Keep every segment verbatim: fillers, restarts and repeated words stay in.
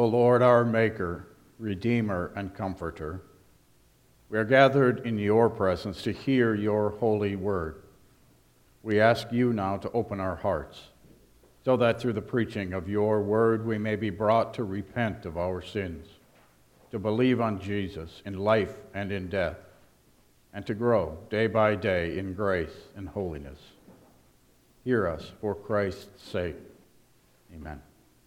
Lord, our Maker, Redeemer, and Comforter, we are gathered in your presence to hear your holy word. We ask you now to open our hearts, so that through the preaching of your word we may be brought to repent of our sins, to believe on Jesus in life and in death, and to grow day by day in grace and holiness. Hear us for Christ's sake. Amen.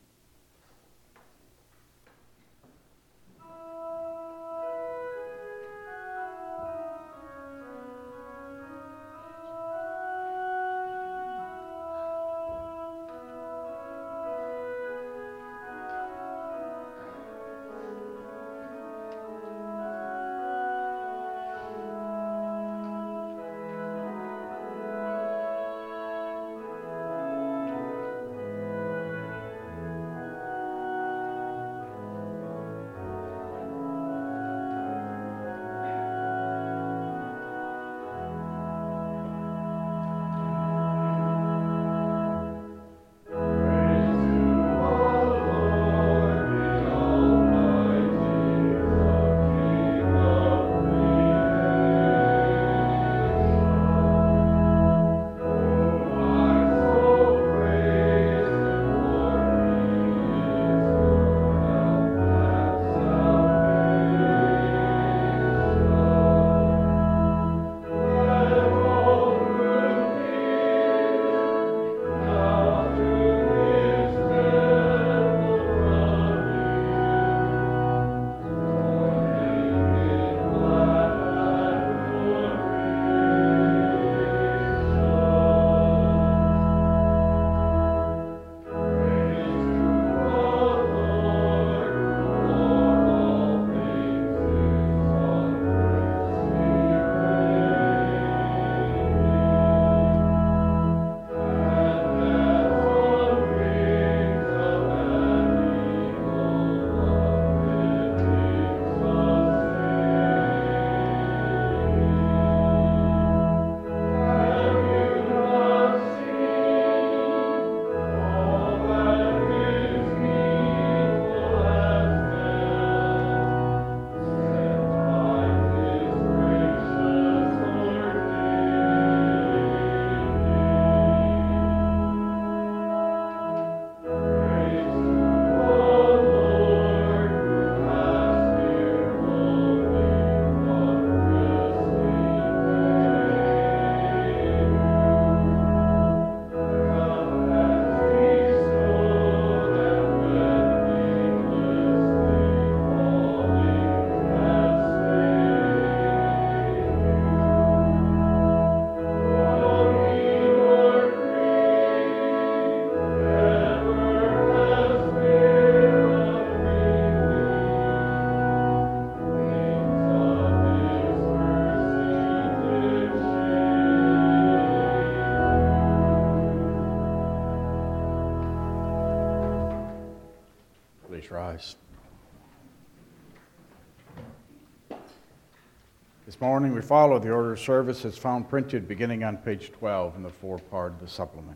Rise. This morning we follow the order of service as found printed beginning on page twelve in the fourth part of the supplement.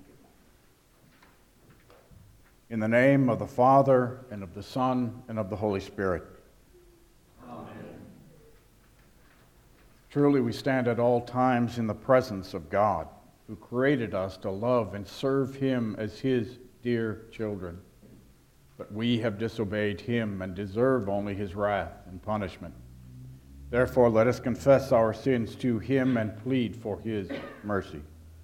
In the name of the Father, and of the Son, and of the Holy Spirit. Amen. Truly we stand at all times in the presence of God, who created us to love and serve him as his dear children. But we have disobeyed him and deserve only his wrath and punishment. Therefore, let us confess our sins to him and plead for his mercy.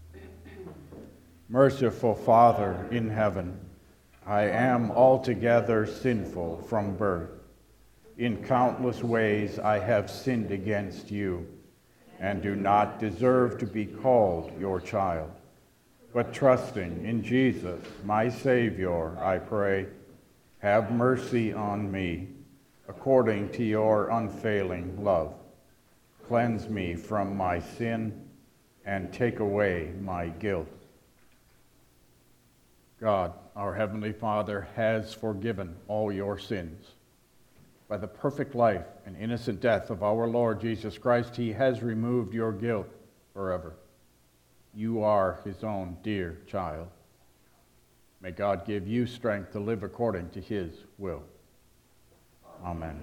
Merciful Father in heaven, I am altogether sinful from birth. In countless ways I have sinned against you, and do not deserve to be called your child. But trusting in Jesus, my Savior, I pray, have mercy on me, according to your unfailing love. Cleanse me from my sin, and take away my guilt. God, our Heavenly Father, has forgiven all your sins. By the perfect life and innocent death of our Lord Jesus Christ, he has removed your guilt forever. You are his own dear child. May God give you strength to live according to his will. Amen.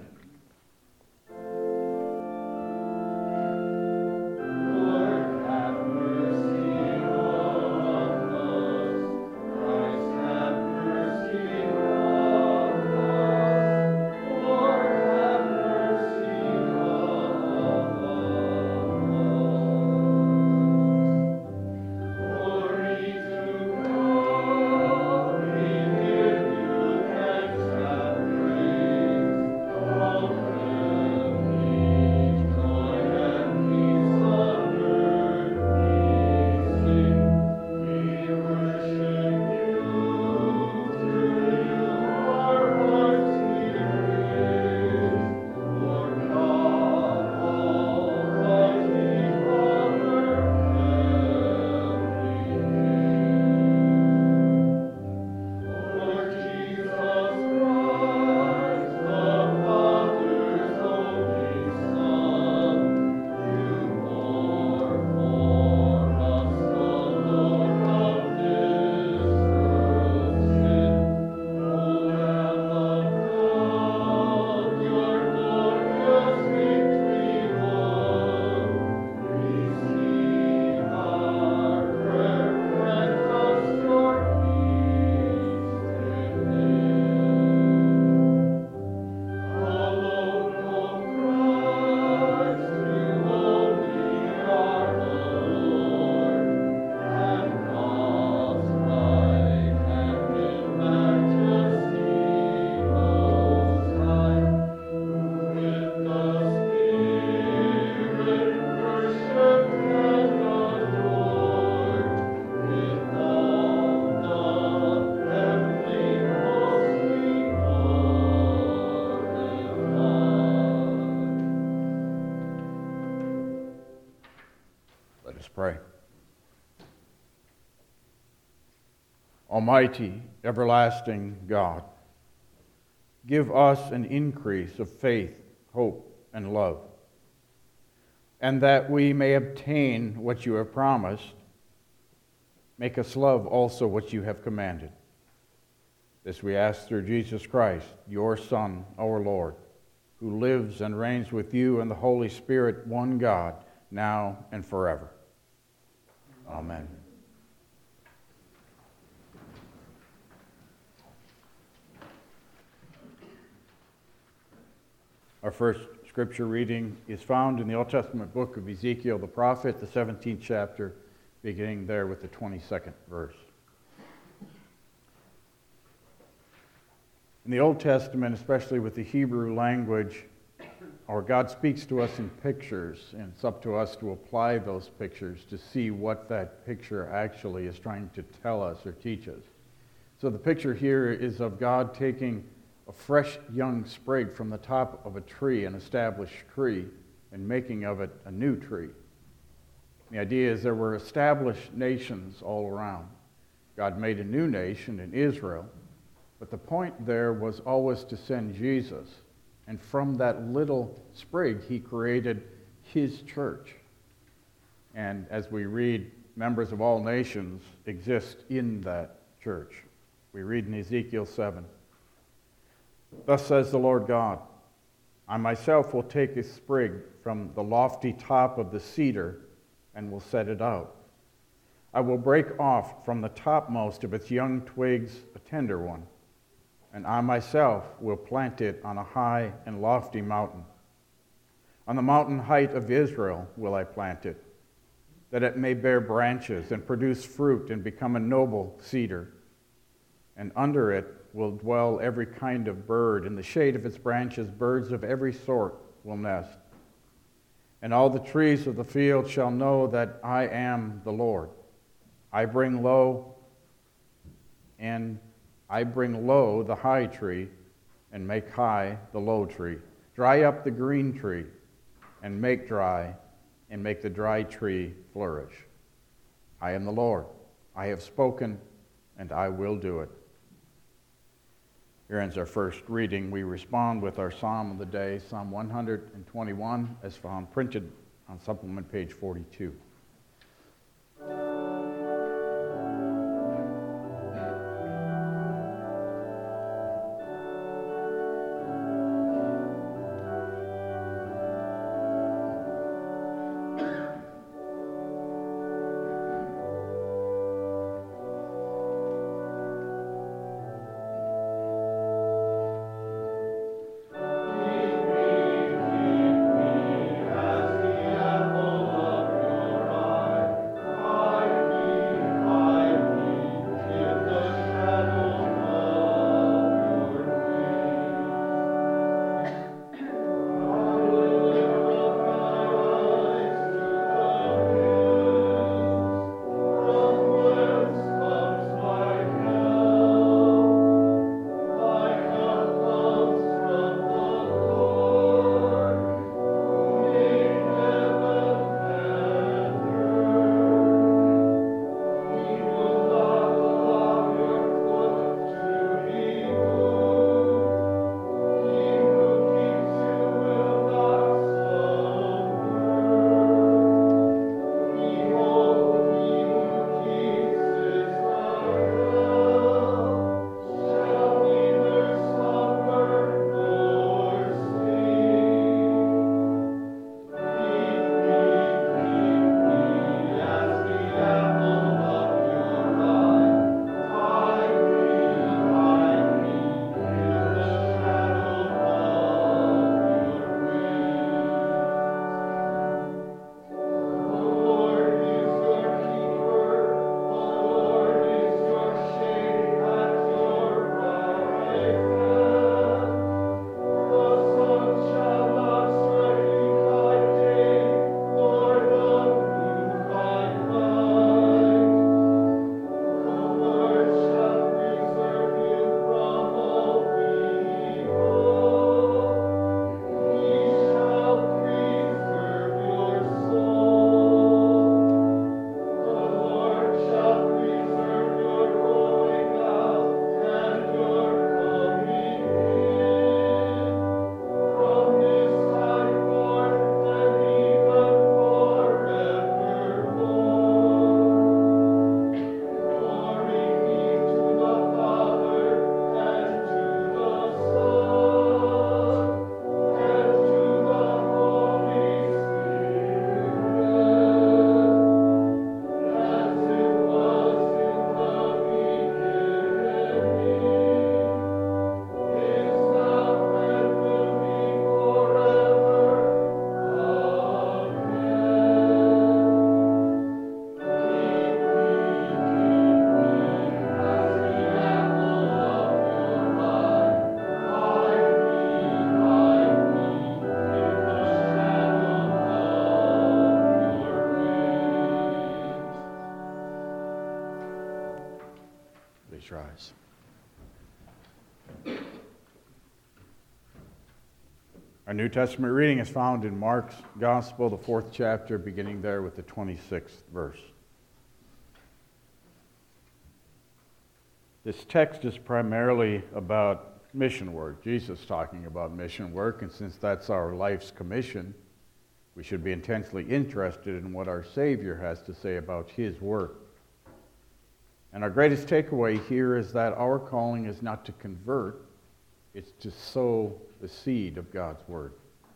Let us pray. Almighty, everlasting God, give us an increase of faith, hope, and love, and that we may obtain what you have promised, make us love also what you have commanded. This we ask through Jesus Christ, your Son, our Lord, who lives and reigns with you and the Holy Spirit, one God, now and forever. Amen. Our first scripture reading is found in the Old Testament book of Ezekiel the prophet, the seventeenth chapter, beginning there with the twenty-second verse. In the Old Testament, especially with the Hebrew language, our God speaks to us in pictures, and it's up to us to apply those pictures to see what that picture actually is trying to tell us or teach us. So the picture here is of God taking a fresh young sprig from the top of a tree, an established tree, and making of it a new tree. The idea is there were established nations all around. God made a new nation in Israel, but the point there was always to send Jesus. And from that little sprig, he created his church. And as we read, members of all nations exist in that church. We read in Ezekiel seven, "Thus says the Lord God, I myself will take a sprig from the lofty top of the cedar and will set it out. I will break off from the topmost of its young twigs a tender one, and I myself will plant it on a high and lofty mountain. On the mountain height of Israel will I plant it, that it may bear branches and produce fruit and become a noble cedar. And under it will dwell every kind of bird. In the shade of its branches, birds of every sort will nest. And all the trees of the field shall know that I am the Lord. I bring low and I bring low the high tree, and make high the low tree. Dry up the green tree, and make dry, and make the dry tree flourish. I am the Lord. I have spoken, and I will do it." Here ends our first reading. We respond with our psalm of the day, Psalm one twenty-one, as found printed on supplement page forty-two. rise. Our New Testament reading is found in Mark's Gospel, the fourth chapter, beginning there with the twenty-sixth verse. This text is primarily about mission work. Jesus talking about mission work, and since that's our life's commission, we should be intensely interested in what our Savior has to say about his work. And our greatest takeaway here is that our calling is not to convert, it's to sow the seed of God's word.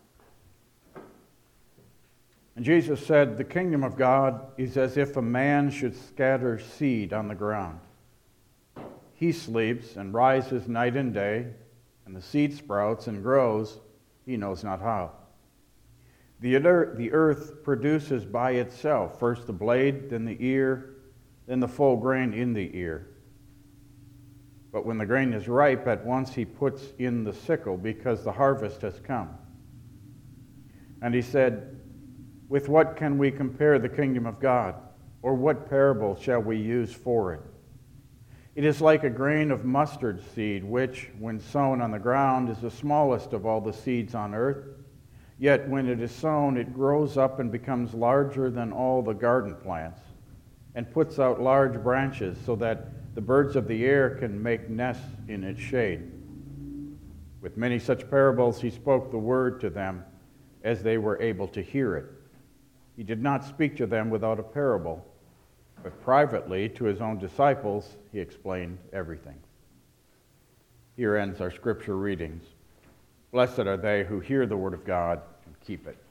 And Jesus said, "The kingdom of God is as if a man should scatter seed on the ground. He sleeps and rises night and day, and the seed sprouts and grows, he knows not how. The earth produces by itself first the blade, then the ear, then the full grain in the ear. But when the grain is ripe, at once he puts in the sickle, because the harvest has come." And he said, "With what can we compare the kingdom of God? Or what parable shall we use for it? It is like a grain of mustard seed, which, when sown on the ground, is the smallest of all the seeds on earth. Yet when it is sown, it grows up and becomes larger than all the garden plants, and puts out large branches, so that the birds of the air can make nests in its shade." With many such parables he spoke the word to them, as they were able to hear it. He did not speak to them without a parable, but privately to his own disciples he explained everything. Here ends our scripture readings. Blessed are they who hear the word of God and keep it.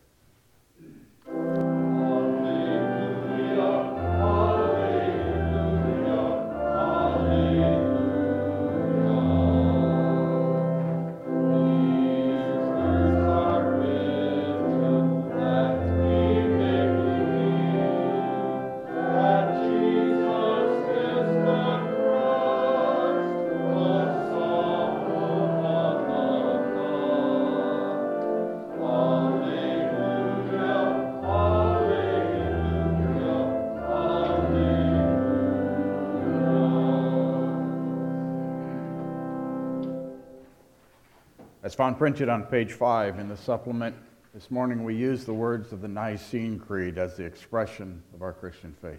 As found printed on page five in the supplement, this morning we use the words of the Nicene Creed as the expression of our Christian faith.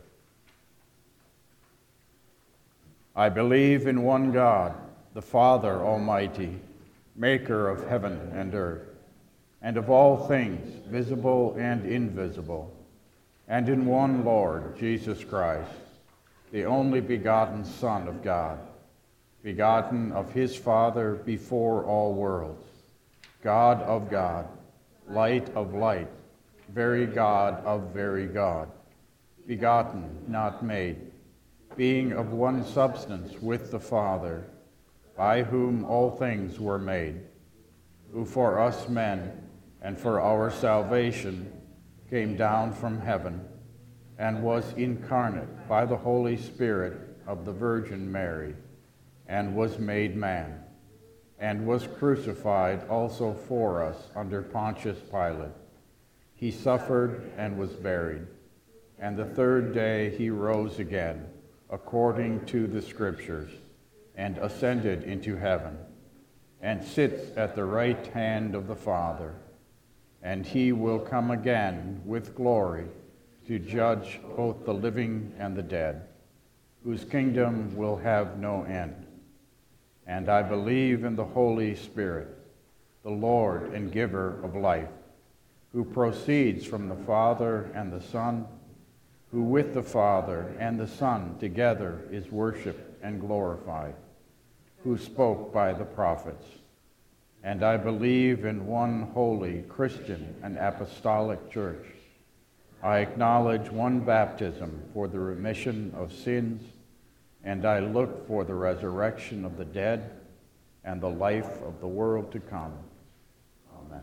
I believe in one God, the Father Almighty, maker of heaven and earth, and of all things visible and invisible, and in one Lord, Jesus Christ, the only begotten Son of God, begotten of his Father before all worlds, God of God, light of light, very God of very God, begotten, not made, being of one substance with the Father, by whom all things were made, who for us men and for our salvation came down from heaven, and was incarnate by the Holy Spirit of the Virgin Mary, and was made man, and was crucified also for us under Pontius Pilate. He suffered and was buried, and the third day he rose again, according to the Scriptures, and ascended into heaven, and sits at the right hand of the Father. And he will come again with glory to judge both the living and the dead, whose kingdom will have no end. And I believe in the Holy Spirit, the Lord and giver of life, who proceeds from the Father and the Son, who with the Father and the Son together is worshiped and glorified, who spoke by the prophets. And I believe in one holy, Christian, and apostolic church. I acknowledge one baptism for the remission of sins, and I look for the resurrection of the dead and the life of the world to come. Amen.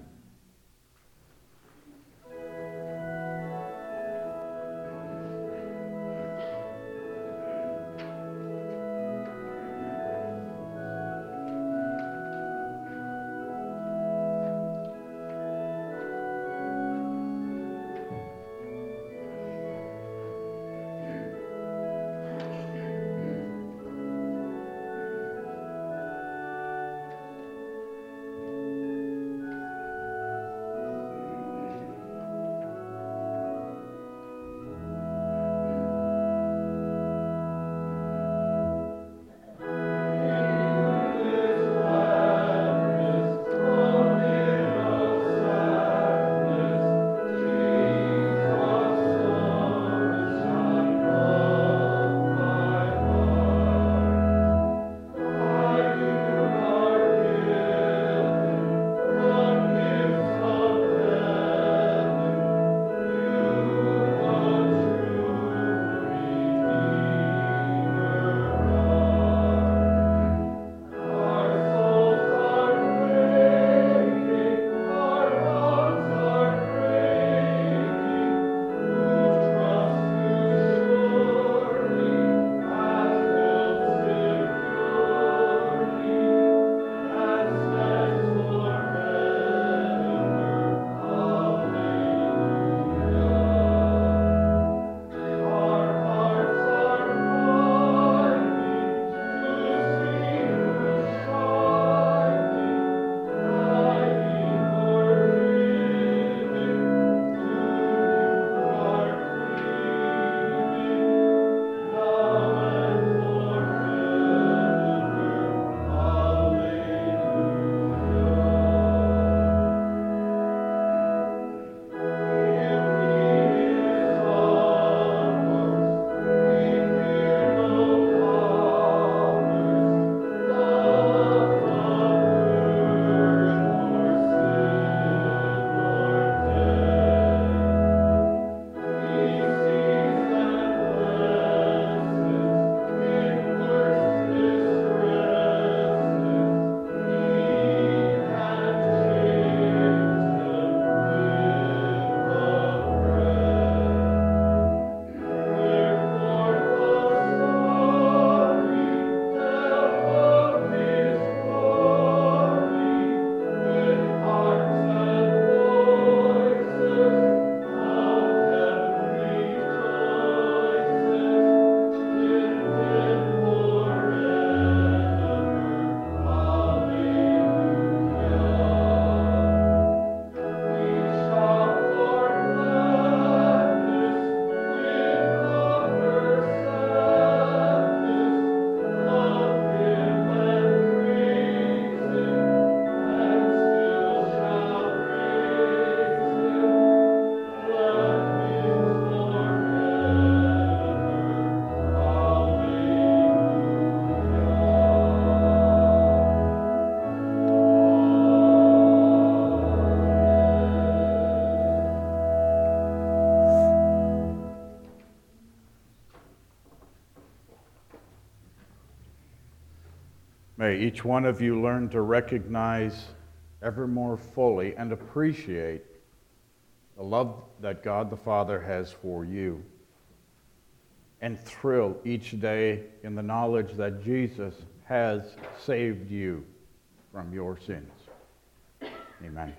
May each one of you learn to recognize ever more fully and appreciate the love that God the Father has for you, and thrill each day in the knowledge that Jesus has saved you from your sins. Amen.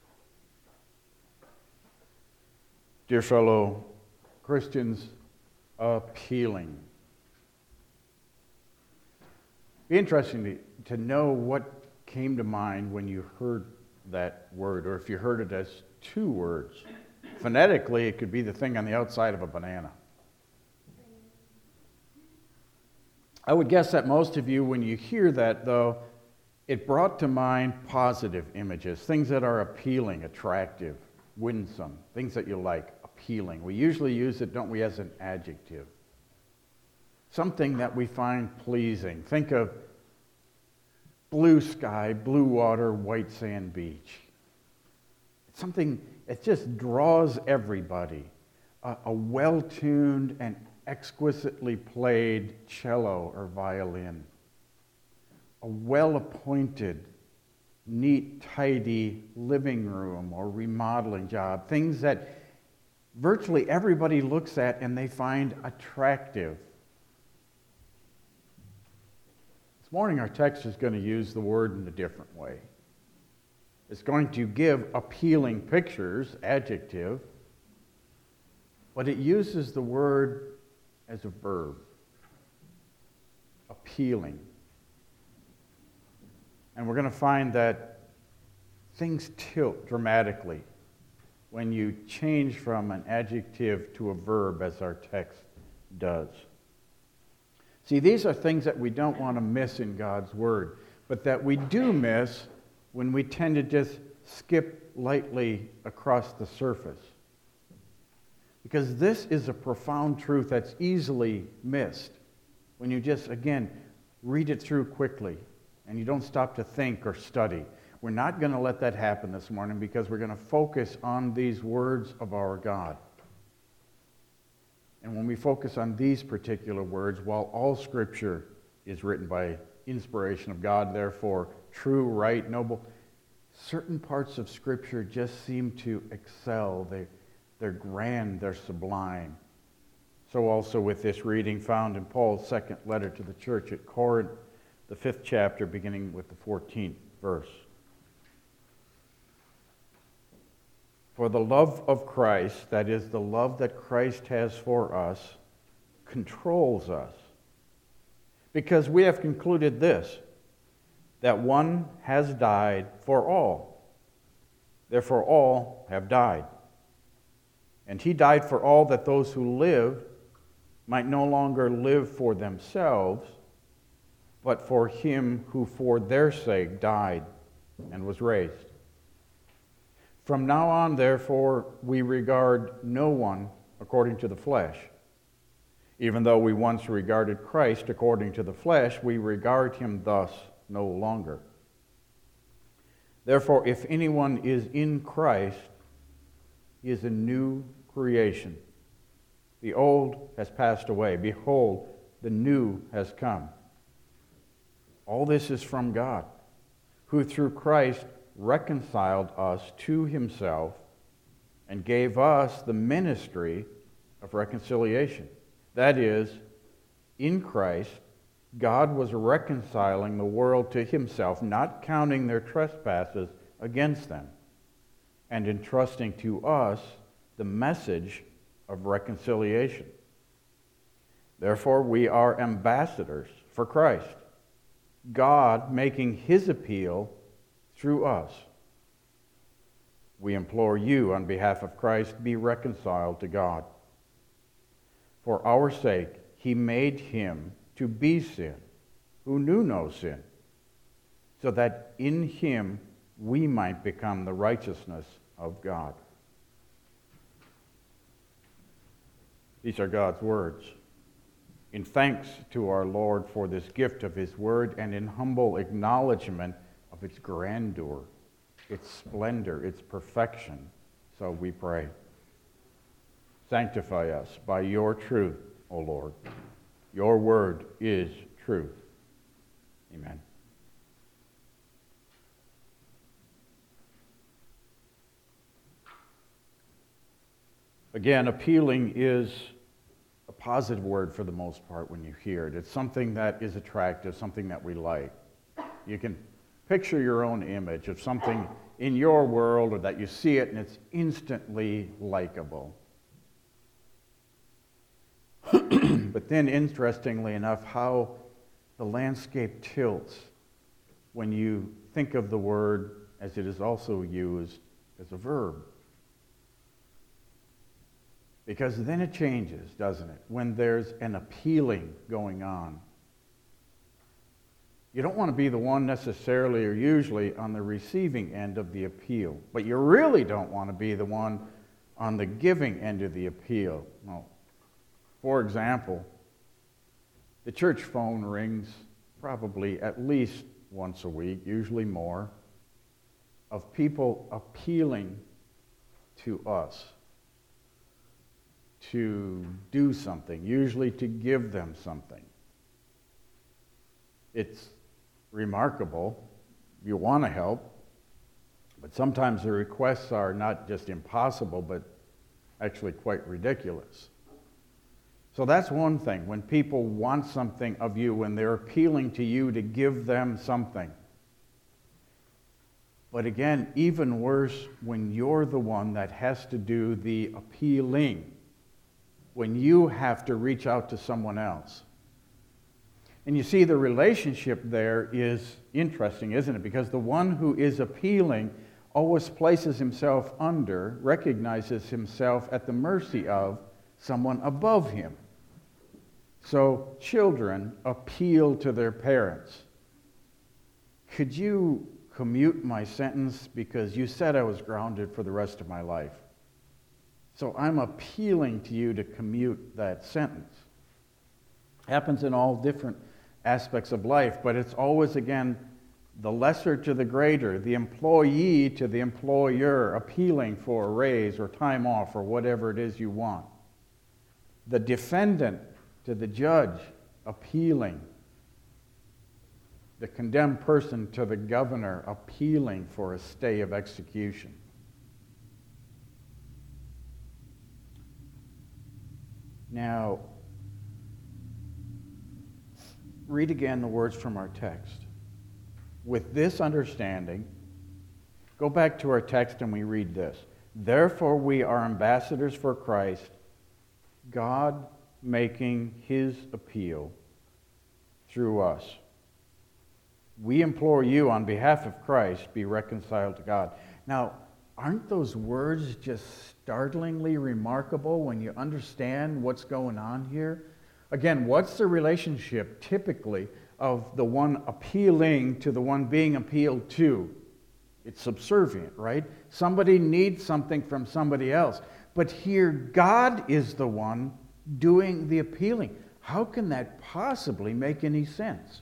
Dear fellow Christians, appealing. Be interesting to, to know what came to mind when you heard that word, or if you heard it as two words. Phonetically, it could be the thing on the outside of a banana. I would guess that most of you, when you hear that, though, it brought to mind positive images, things that are appealing, attractive, winsome, things that you like, appealing. We usually use it, don't we, as an adjective. Something that we find pleasing. Think of blue sky, blue water, white sand beach. It's something that just draws everybody. A, a well-tuned and exquisitely played cello or violin. A well-appointed, neat, tidy living room or remodeling job. Things that virtually everybody looks at and they find attractive. This morning our text is going to use the word in a different way. It's going to give appealing pictures, adjective, but it uses the word as a verb. Appealing. And we're going to find that things tilt dramatically when you change from an adjective to a verb, as our text does. See, these are things that we don't want to miss in God's Word, but that we do miss when we tend to just skip lightly across the surface. Because this is a profound truth that's easily missed when you just, again, read it through quickly and you don't stop to think or study. We're not going to let that happen this morning because we're going to focus on these words of our God. And when we focus on these particular words, while all Scripture is written by inspiration of God, therefore true, right, noble, certain parts of Scripture just seem to excel. They, they're grand, they're sublime. So also with this reading found in Paul's second letter to the church at Corinth, the fifth chapter, beginning with the fourteenth verse. For the love of Christ, that is, the love that Christ has for us, controls us. Because we have concluded this, that one has died for all. Therefore all have died. And he died for all that those who live might no longer live for themselves, but for him who for their sake died and was raised. From now on, therefore, we regard no one according to the flesh. Even though we once regarded Christ according to the flesh, we regard him thus no longer. Therefore, if anyone is in Christ, he is a new creation. The old has passed away. Behold, the new has come. All this is from God, who through Christ reconciled us to himself and gave us the ministry of reconciliation. That is, in Christ, God was reconciling the world to himself, not counting their trespasses against them, and entrusting to us the message of reconciliation. Therefore, we are ambassadors for Christ, God making his appeal through us. We implore you, on behalf of Christ, be reconciled to God. For our sake, he made him to be sin, who knew no sin, so that in him we might become the righteousness of God. These are God's words. In thanks to our Lord for this gift of his word, and in humble acknowledgement of its grandeur, its splendor, its perfection, so we pray. Sanctify us by your truth, O Lord. Your word is truth. Amen. Again, appealing is a positive word for the most part when you hear it. It's something that is attractive, something that we like. You can picture your own image of something in your world or that you see it and it's instantly likable. But then, interestingly enough, how the landscape tilts when you think of the word as it is also used as a verb. Because then it changes, doesn't it? When there's an appealing going on. You don't want to be the one necessarily or usually on the receiving end of the appeal, but you really don't want to be the one on the giving end of the appeal. No. For example, the church phone rings probably at least once a week, usually more, of people appealing to us to do something, usually to give them something. It's remarkable. You want to help, but sometimes the requests are not just impossible, but actually quite ridiculous. So that's one thing, when people want something of you, when they're appealing to you to give them something. But again, even worse, when you're the one that has to do the appealing, when you have to reach out to someone else. And you see, the relationship there is interesting, isn't it? Because the one who is appealing always places himself under, recognizes himself at the mercy of someone above him. So children appeal to their parents. Could you commute my sentence because you said I was grounded for the rest of my life? So I'm appealing to you to commute that sentence. Happens in all different aspects of life, but it's always, again, the lesser to the greater, the employee to the employer, appealing for a raise or time off or whatever it is you want. The defendant to the judge, appealing. The condemned person to the governor, appealing for a stay of execution. Now, read again the words from our text. With this understanding, go back to our text and we read this. Therefore we are ambassadors for Christ, God making his appeal through us. We implore you on behalf of Christ, be reconciled to God. Now, aren't those words just startlingly remarkable when you understand what's going on here? Again, what's the relationship typically of the one appealing to the one being appealed to? It's subservient, right? Somebody needs something from somebody else. But here, God is the one doing the appealing. How can that possibly make any sense?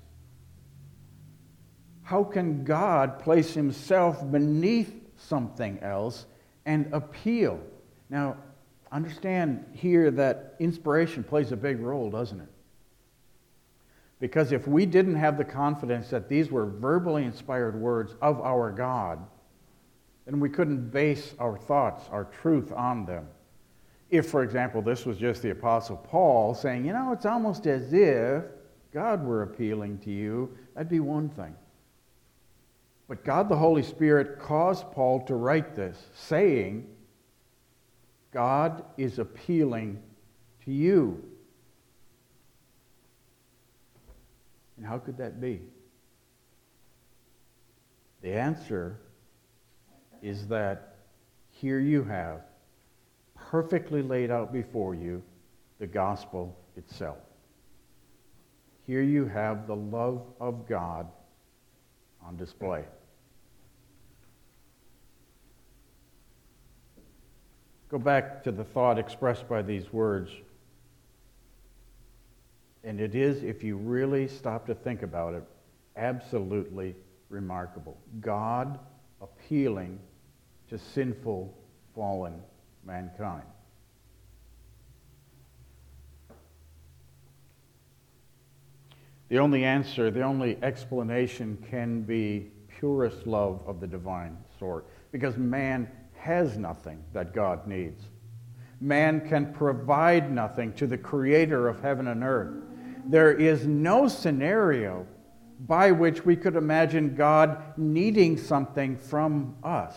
How can God place himself beneath something else and appeal? Now, understand here that inspiration plays a big role, doesn't it? Because if we didn't have the confidence that these were verbally inspired words of our God, then we couldn't base our thoughts, our truth on them. If, for example, this was just the Apostle Paul saying, you know, it's almost as if God were appealing to you, that'd be one thing. But God the Holy Spirit caused Paul to write this, saying, God is appealing to you. And how could that be? The answer is that here you have, perfectly laid out before you, the gospel itself. Here you have the love of God on display. Go back to the thought expressed by these words. And it is, if you really stop to think about it, absolutely remarkable. God appealing to sinful, fallen mankind. The only answer, the only explanation can be purest love of the divine sort, because man has nothing that God needs. Man can provide nothing to the Creator of heaven and earth. There is no scenario by which we could imagine God needing something from us.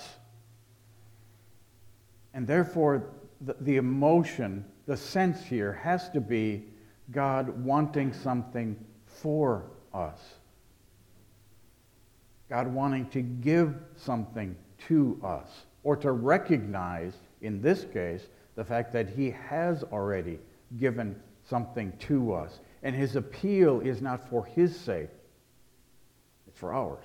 And therefore, the, the emotion, the sense here has to be God wanting something for us. God wanting to give something to us, or to recognize, in this case, the fact that He has already given something to us. And His appeal is not for His sake, it's for ours.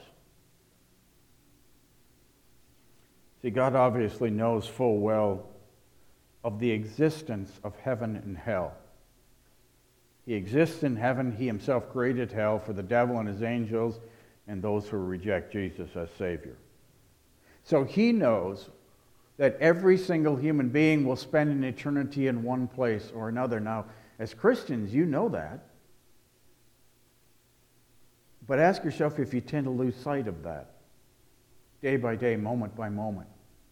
See, God obviously knows full well of the existence of heaven and hell. He exists in heaven. He Himself created hell for the devil and his angels and those who reject Jesus as Savior. So He knows that every single human being will spend an eternity in one place or another. Now, as Christians, you know that. But ask yourself if you tend to lose sight of that, day by day, moment by moment.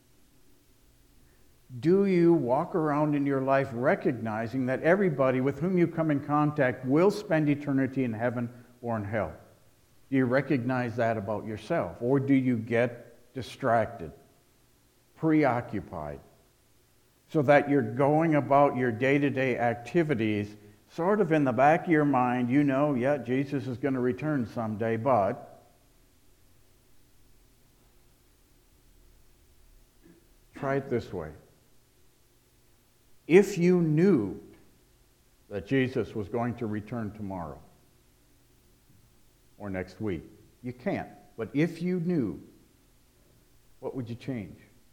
Do you walk around in your life recognizing that everybody with whom you come in contact will spend eternity in heaven or in hell? Do you recognize that about yourself? Or do you get distracted, preoccupied, so that you're going about your day-to-day activities sort of in the back of your mind? You know, yeah, Jesus is going to return someday, but try it this way. If you knew that Jesus was going to return tomorrow or next week, you can't, but if you knew, what would you change?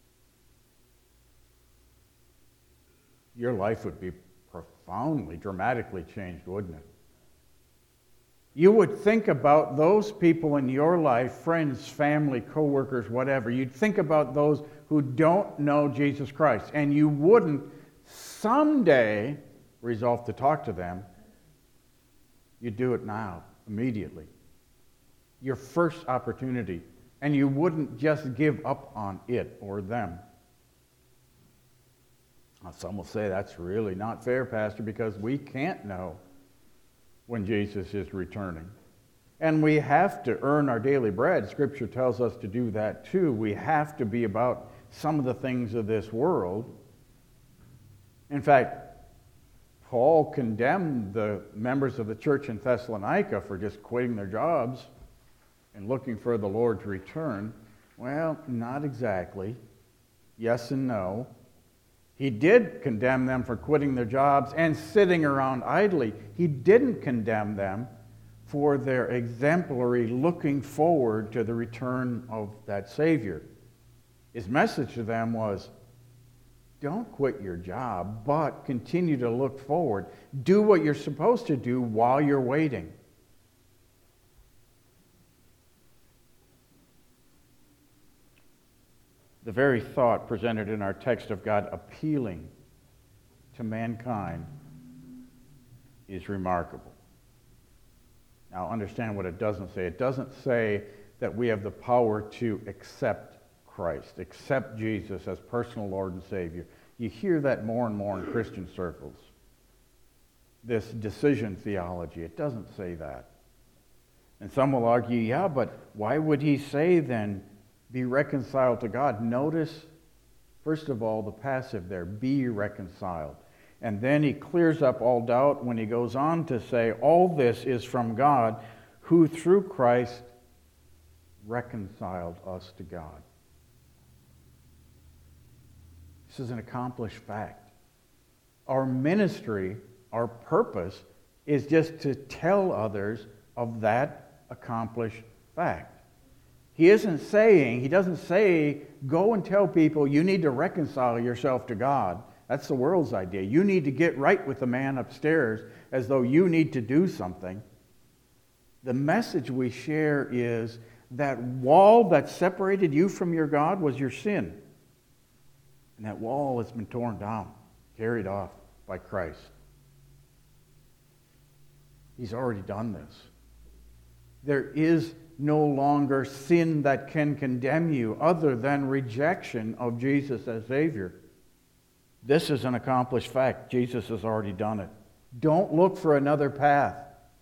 Your life would be profoundly, dramatically changed, wouldn't it? You would think about those people in your life, friends, family, co-workers, whatever. You'd think about those who don't know Jesus Christ, and you wouldn't someday resolve to talk to them. You'd do it now, immediately. Your first opportunity. And you wouldn't just give up on it or them. Now, some will say that's really not fair, Pastor, because we can't know when Jesus is returning. And we have to earn our daily bread. Scripture tells us to do that too. We have to be about some of the things of this world. In fact, Paul condemned the members of the church in Thessalonica for just quitting their jobs and looking for the Lord's return. Well, not exactly. Yes and no. He did condemn them for quitting their jobs and sitting around idly. He didn't condemn them for their exemplary looking forward to the return of that Savior. His message to them was, don't quit your job, but continue to look forward. Do what you're supposed to do while you're waiting. The very thought presented in our text of God appealing to mankind is remarkable. Now, understand what it doesn't say. It doesn't say that we have the power to accept Christ, accept Jesus as personal Lord and Savior. You hear that more and more in Christian circles. This decision theology, it doesn't say that. And some will argue, yeah, but why would he say then, be reconciled to God? Notice, first of all, the passive there, be reconciled. And then he clears up all doubt when he goes on to say, all this is from God, who through Christ reconciled us to God. This is an accomplished fact. Our ministry, our purpose, is just to tell others of that accomplished fact. He isn't saying, he doesn't say, go and tell people you need to reconcile yourself to God. That's the world's idea. You need to get right with the man upstairs as though you need to do something. The message we share is that wall that separated you from your God was your sin. And that wall has been torn down, carried off by Christ. He's already done this. There is no longer sin that can condemn you other than rejection of Jesus as Savior. This is an accomplished fact. Jesus has already done it. Don't look for another path.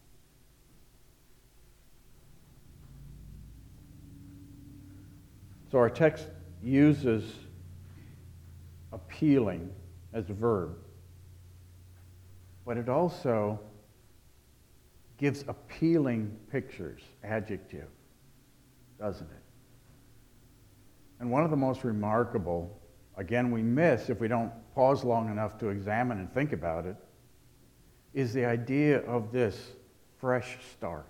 So our text uses appealing as a verb, but it also gives appealing pictures, adjective, doesn't it? And one of the most remarkable, again, we miss if we don't pause long enough to examine and think about it, is the idea of this fresh start.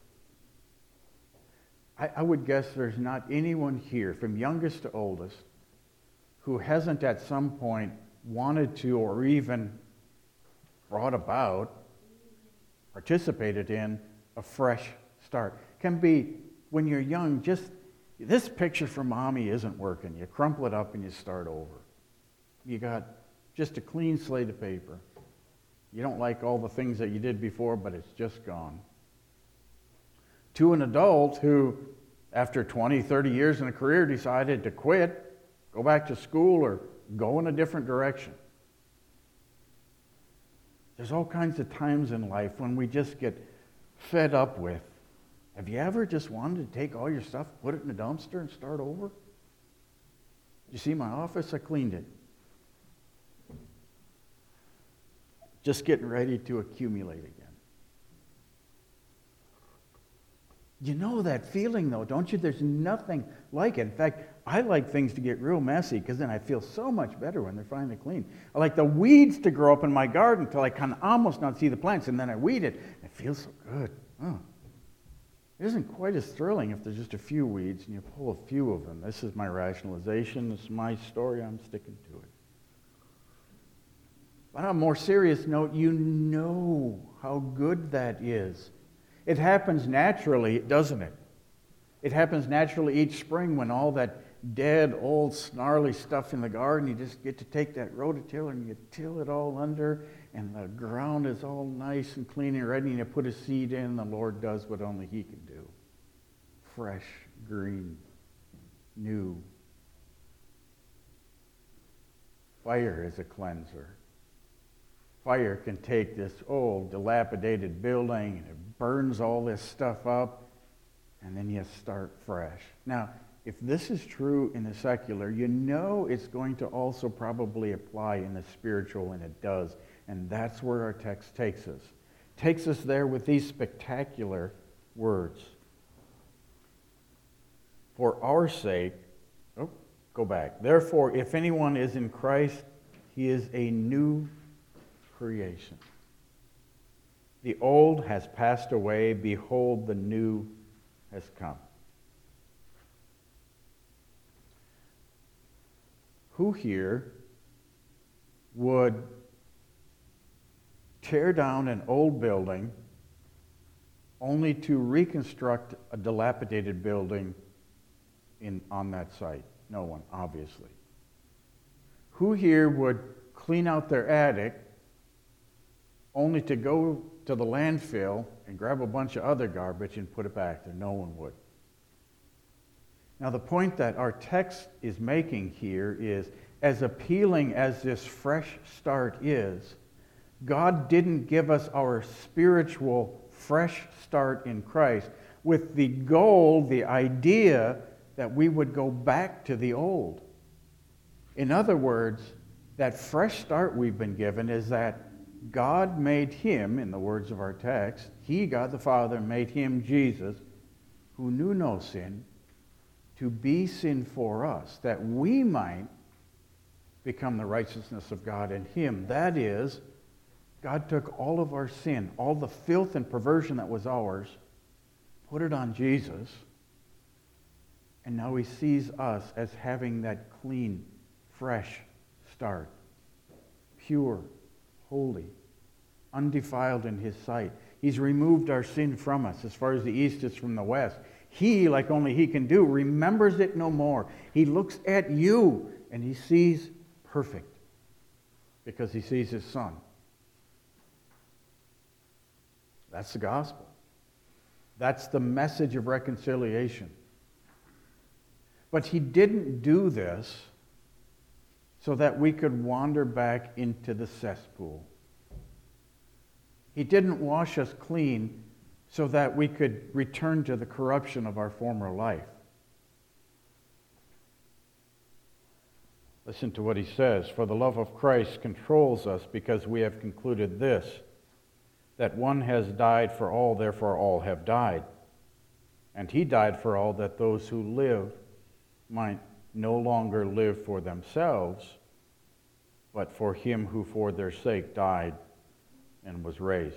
I, I would guess there's not anyone here, from youngest to oldest, who hasn't at some point wanted to or even brought about, participated in, a fresh start. Can be, when you're young, just, this picture for mommy isn't working. You crumple it up and you start over. You got just a clean slate of paper. You don't like all the things that you did before, but it's just gone. To an adult who, after twenty, thirty years in a career, decided to quit, go back to school, or go in a different direction. There's all kinds of times in life when we just get fed up with. Have you ever just wanted to take all your stuff, put it in a dumpster, and start over? You see my office? I cleaned it. Just getting ready to accumulate again. You know that feeling, though, don't you? There's nothing like it. In fact, I like things to get real messy because then I feel so much better when they're finally clean. I like the weeds to grow up in my garden until I can almost not see the plants, and then I weed it. It feels so good. Oh. It isn't quite as thrilling if there's just a few weeds and you pull a few of them. This is my rationalization. This is my story. I'm sticking to it. But on a more serious note, you know how good that is. It happens naturally, doesn't it? It happens naturally each spring when all that dead, old, snarly stuff in the garden, you just get to take that rototiller and you till it all under, and the ground is all nice and clean and ready, and you put a seed in, and the Lord does what only He can do. Fresh, green, new. Fire is a cleanser. Fire can take this old, dilapidated building and it burns all this stuff up, and then you start fresh. Now, if this is true in the secular, you know it's going to also probably apply in the spiritual, and it does. And that's where our text takes us. Takes us there with these spectacular words. For our sake, oh, go back. Therefore, if anyone is in Christ, he is a new creation. The old has passed away. Behold, the new has come. Who here would tear down an old building only to reconstruct a dilapidated building in, on that site? No one, obviously. Who here would clean out their attic only to go to the landfill and grab a bunch of other garbage and put it back there? No one would. Now, the point that our text is making here is, as appealing as this fresh start is, God didn't give us our spiritual fresh start in Christ with the goal, the idea that we would go back to the old. In other words, that fresh start we've been given is that God made Him, in the words of our text, He, God the Father, made Him, Jesus, who knew no sin, to be sin for us, that we might become the righteousness of God in Him. That is, God took all of our sin, all the filth and perversion that was ours, put it on Jesus, and now He sees us as having that clean, fresh start. Pure, holy, undefiled in His sight. He's removed our sin from us as far as the east is from the west. He, like only He can do, remembers it no more. He looks at you and He sees perfect because He sees His Son. That's the gospel. That's the message of reconciliation. But He didn't do this so that we could wander back into the cesspool. He didn't wash us clean so that we could return to the corruption of our former life. Listen to what he says. For the love of Christ controls us, because we have concluded this, that one has died for all, therefore all have died. And he died for all, that those who live might no longer live for themselves, but for him who for their sake died and was raised.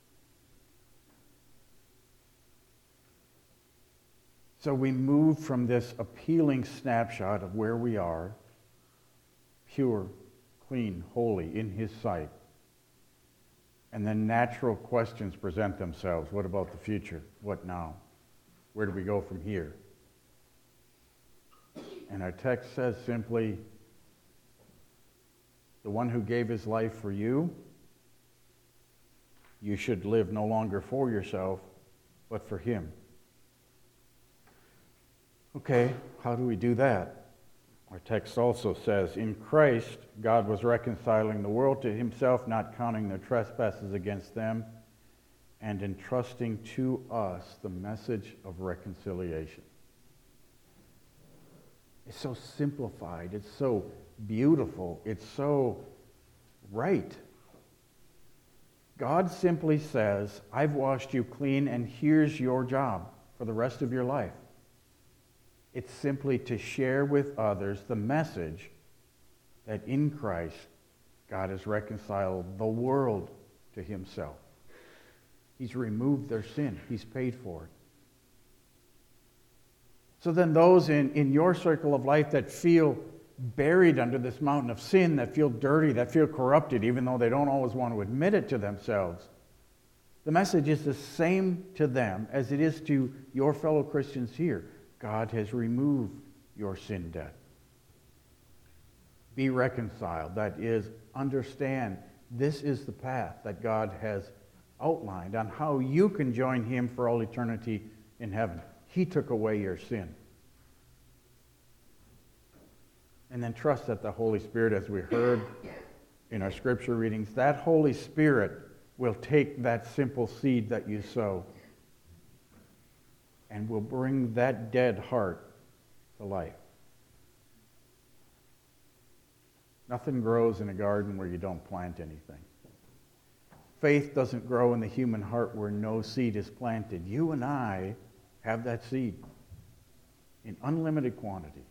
So we move from this appealing snapshot of where we are, pure, clean, holy in his sight. And then natural questions present themselves. What about the future? What now? Where do we go from here? And our text says simply, the one who gave his life for you, you should live no longer for yourself, but for him. Okay, how do we do that? Our text also says, in Christ, God was reconciling the world to himself, not counting their trespasses against them, and entrusting to us the message of reconciliation. It's so simplified. It's so beautiful. It's so right. God simply says, I've washed you clean, and here's your job for the rest of your life. It's simply to share with others the message that in Christ, God has reconciled the world to himself. He's removed their sin. He's paid for it. So then those in, in your circle of life that feel buried under this mountain of sin, that feel dirty, that feel corrupted, even though they don't always want to admit it to themselves, the message is the same to them as it is to your fellow Christians here. God has removed your sin debt. Be reconciled. That is, understand this is the path that God has outlined on how you can join him for all eternity in heaven. He took away your sin. And then trust that the Holy Spirit, as we heard in our scripture readings, that Holy Spirit will take that simple seed that you sow and will bring that dead heart to life. Nothing grows in a garden where you don't plant anything. Faith doesn't grow in the human heart where no seed is planted. You and I have that seed in unlimited quantity.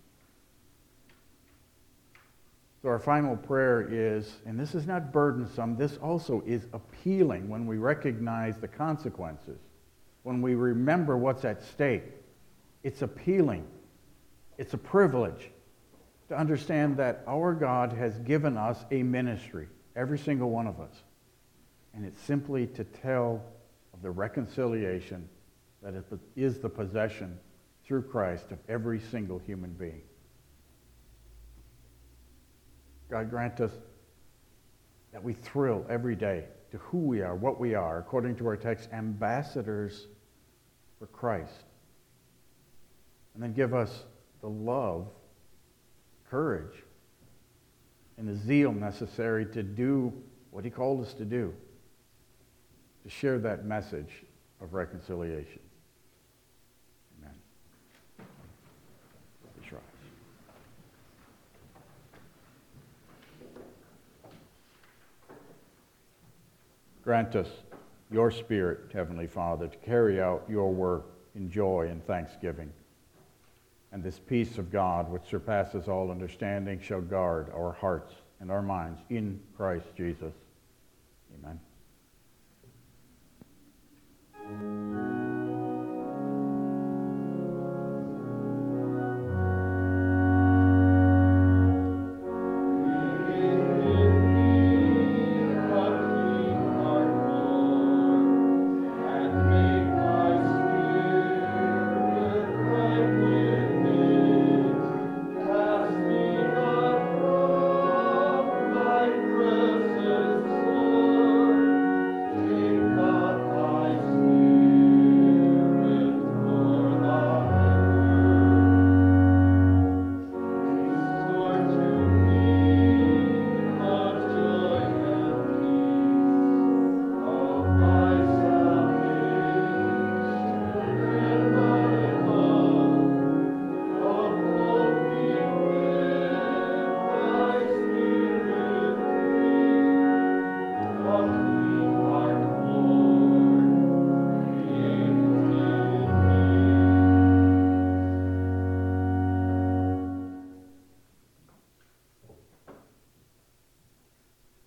So our final prayer is, and this is not burdensome, this also is appealing when we recognize the consequences. When we remember what's at stake, it's appealing. It's a privilege to understand that our God has given us a ministry, every single one of us. And it's simply to tell of the reconciliation that it is the possession through Christ of every single human being. God grant us that we thrill every day to who we are, what we are, according to our text, ambassadors for Christ. And then give us the love, courage, and the zeal necessary to do what he called us to do, to share that message of reconciliation. Amen. Please rise. Grant us your Spirit, Heavenly Father, to carry out your work in joy and thanksgiving. And this peace of God, which surpasses all understanding, shall guard our hearts and our minds in Christ Jesus. Amen. Thank you.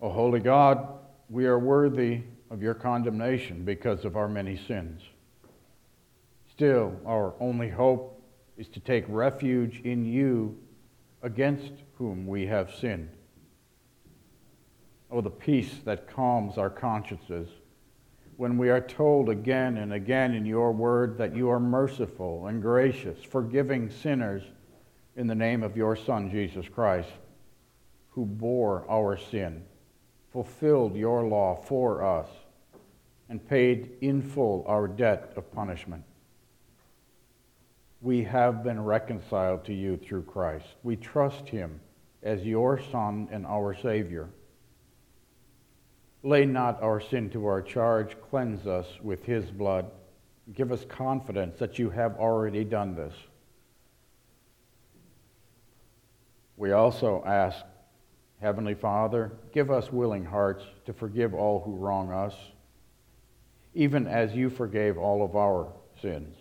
O holy God, we are worthy of your condemnation because of our many sins. Still, our only hope is to take refuge in you, against whom we have sinned. Oh, the peace that calms our consciences when we are told again and again in your word that you are merciful and gracious, forgiving sinners in the name of your Son, Jesus Christ, who bore our sin, fulfilled your law for us, and paid in full our debt of punishment. We have been reconciled to you through Christ. We trust him as your Son and our Savior. Lay not our sin to our charge. Cleanse us with his blood. Give us confidence that you have already done this. We also ask, Heavenly Father, give us willing hearts to forgive all who wrong us, even as you forgave all of our sins.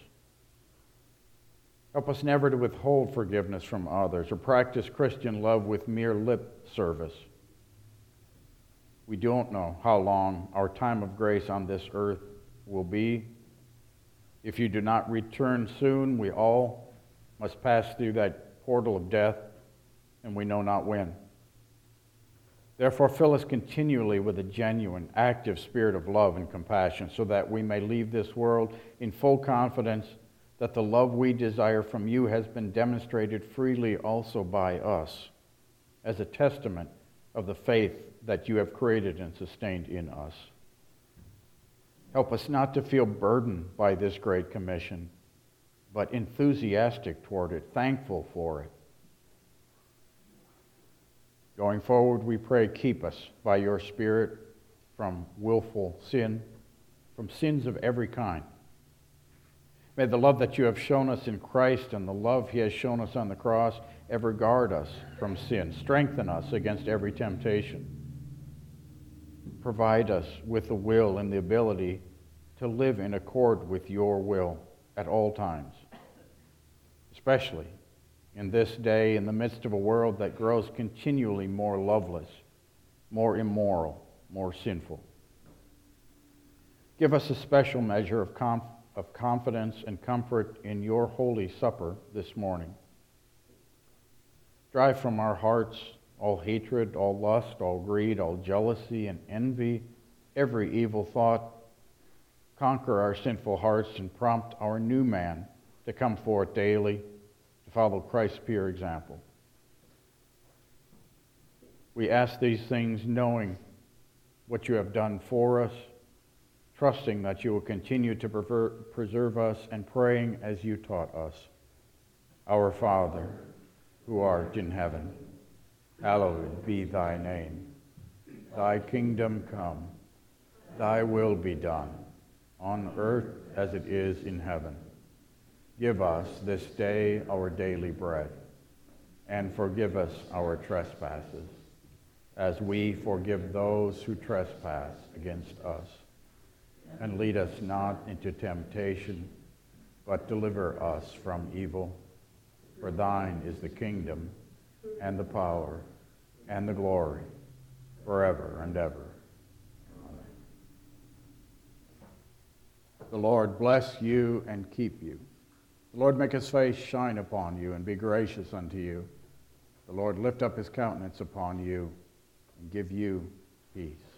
Help us never to withhold forgiveness from others or practice Christian love with mere lip service. We don't know how long our time of grace on this earth will be. If you do not return soon, we all must pass through that portal of death, and we know not when. Therefore, fill us continually with a genuine, active spirit of love and compassion, so that we may leave this world in full confidence that the love we desire from you has been demonstrated freely also by us, as a testament of the faith that you have created and sustained in us. Help us not to feel burdened by this great commission, but enthusiastic toward it, thankful for it. Going forward, we pray, keep us by your Spirit from willful sin, from sins of every kind. May the love that you have shown us in Christ and the love he has shown us on the cross ever guard us from sin, strengthen us against every temptation. Provide us with the will and the ability to live in accord with your will at all times, especially in this day in the midst of a world that grows continually more loveless, more immoral, more sinful. Give us a special measure of, conf- of confidence and comfort in your holy supper this morning. Drive from our hearts all hatred, all lust, all greed, all jealousy and envy, every evil thought. Conquer our sinful hearts and prompt our new man to come forth daily to follow Christ's pure example. We ask these things knowing what you have done for us, trusting that you will continue to preserve us, and praying as you taught us. Our Father, who art in heaven, hallowed be thy name. Thy kingdom come, thy will be done, on earth as it is in heaven. Give us this day our daily bread, and forgive us our trespasses, as we forgive those who trespass against us. And lead us not into temptation, but deliver us from evil. For thine is the kingdom, and the power, and the glory, forever and ever. Amen. The Lord bless you and keep you. The Lord make his face shine upon you and be gracious unto you. The Lord lift up his countenance upon you and give you peace.